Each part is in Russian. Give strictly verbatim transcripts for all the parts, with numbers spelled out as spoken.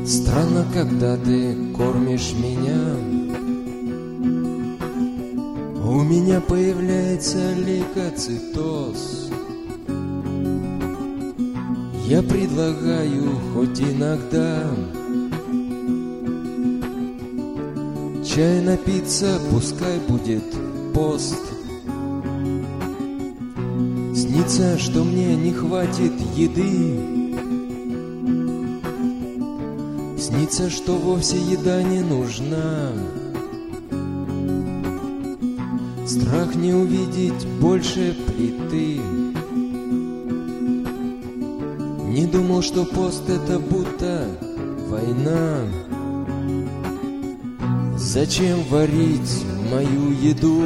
Странно, когда ты кормишь меня, у меня появляется лейкоцитоз. Я предлагаю хоть иногда чай напиться, пускай будет пост. Снится, что мне не хватит еды, снится, что вовсе еда не нужна. Страх не увидеть больше плиты. Не думал, что пост — это будто война. Зачем варить мою еду?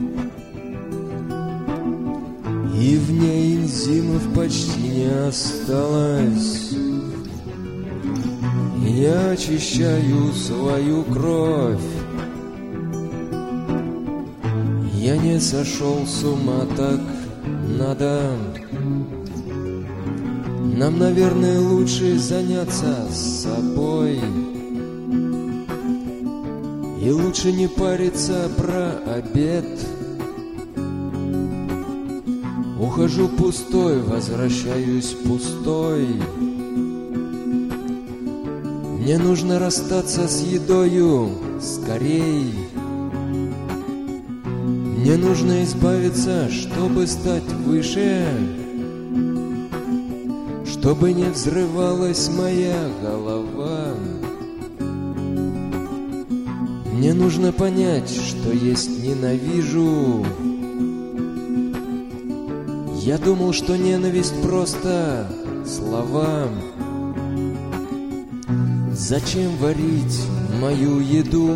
И в ней энзимов почти не осталось. Я очищаю свою кровь. Я не сошел с ума, так надо. Нам, наверное, лучше заняться собой. И лучше не париться про обед. Ухожу пустой, возвращаюсь пустой. Мне нужно расстаться с едою скорей. Мне нужно избавиться, чтобы стать выше, чтобы не взрывалась моя голова. Мне нужно понять, что есть ненавижу. Я думал, что ненависть просто слова. Зачем варить мою еду?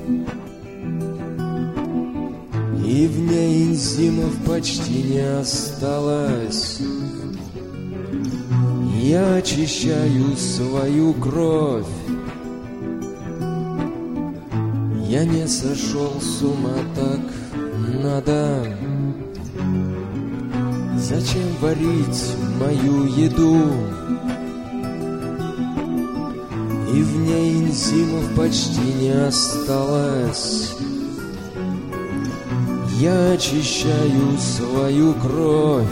И в ней энзимов почти не осталось. Я очищаю свою кровь. Я не сошел с ума, так надо. Зачем варить мою еду? И в ней энзимов почти не осталось. Я очищаю свою кровь.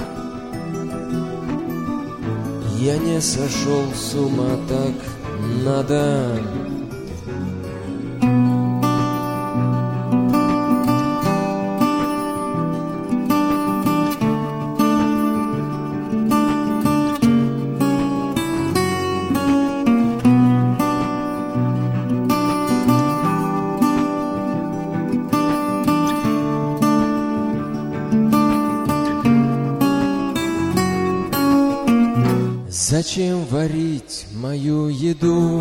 Я не сошел с ума, так надо. Зачем варить мою еду?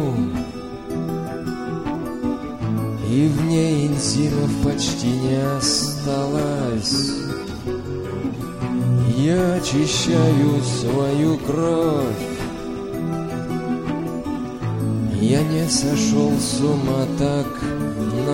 И в ней энзимов почти не осталось. Я очищаю свою кровь. Я не сошел с ума, так